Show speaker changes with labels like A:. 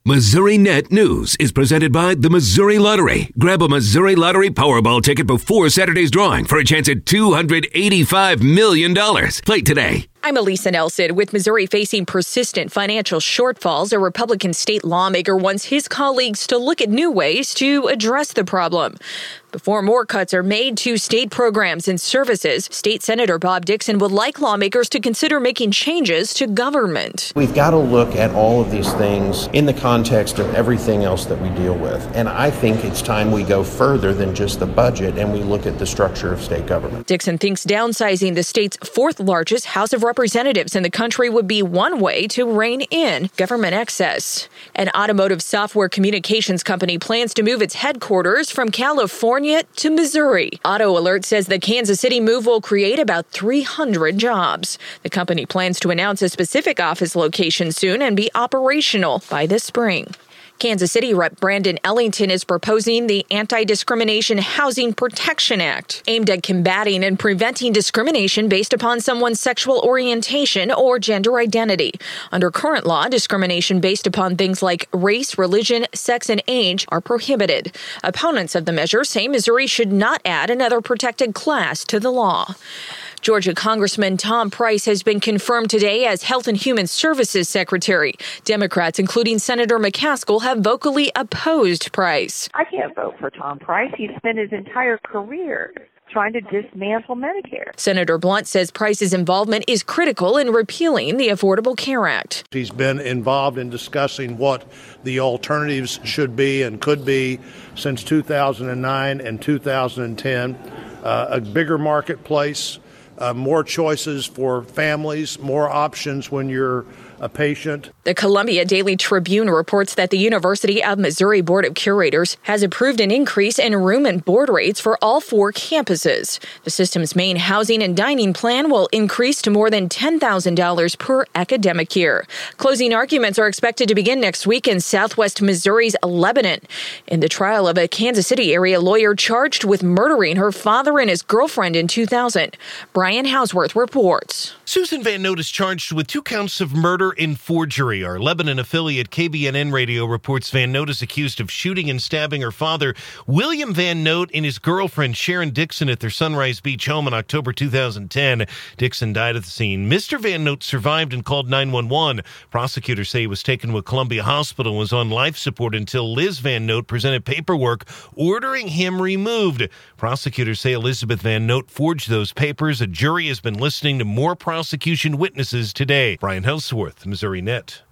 A: Missouri Net News is presented by the Missouri Lottery. Grab a Missouri Lottery Powerball ticket before Saturday's drawing for a chance at $285 million. Play today.
B: I'm Elisa Nelson. With Missouri facing persistent financial shortfalls, a Republican state lawmaker wants his colleagues to look at new ways to address the problem. Before more cuts are made to state programs and services, State Senator Bob Dixon would like lawmakers to consider making changes to government.
C: We've got to look at all of these things in the context of everything else that we deal with. And I think it's time we go further than just the budget and we look at the structure of state government.
B: Dixon thinks downsizing the state's fourth largest House of Representatives in the country would be one way to rein in government excess. An automotive software communications company plans to move its headquarters from California to Missouri. Auto Alert says the Kansas City move will create about 300 jobs. The company plans to announce a specific office location soon and be operational by this spring. Kansas City Rep. Brandon Ellington is proposing the Anti-Discrimination Housing Protection Act, aimed at combating and preventing discrimination based upon someone's sexual orientation or gender identity. Under current law, discrimination based upon things like race, religion, sex, and age are prohibited. Opponents of the measure say Missouri should not add another protected class to the law. Georgia Congressman Tom Price has been confirmed today as Health and Human Services Secretary. Democrats, including Senator McCaskill, have vocally opposed Price.
D: I can't vote for Tom Price. He spent his entire career trying to dismantle Medicare.
B: Senator Blunt says Price's involvement is critical in repealing the Affordable Care Act.
E: He's been involved in discussing what the alternatives should be and could be since 2009 and 2010. A bigger marketplace, more choices for families, more options when you're a patient.
B: The Columbia Daily Tribune reports that the University of Missouri Board of Curators has approved an increase in room and board rates for all four campuses. The system's main housing and dining plan will increase to more than $10,000 per academic year. Closing arguments are expected to begin next week in southwest Missouri's Lebanon, in the trial of a Kansas City area lawyer charged with murdering her father and his girlfriend in 2000. Brian Hausworth reports.
F: Susan Van Note is charged with 2 counts of murder in forgery. Our Lebanon affiliate KBNN Radio reports Van Note is accused of shooting and stabbing her father, William Van Note, and his girlfriend Sharon Dixon at their Sunrise Beach home in October 2010. Dixon died at the scene. Mr. Van Note survived and called 911. Prosecutors say he was taken to a Columbia hospital and was on life support until Liz Van Note presented paperwork ordering him removed. Prosecutors say Elizabeth Van Note forged those papers. A jury has been listening to more prosecution witnesses today. Brian Houseworth, Missouri Net.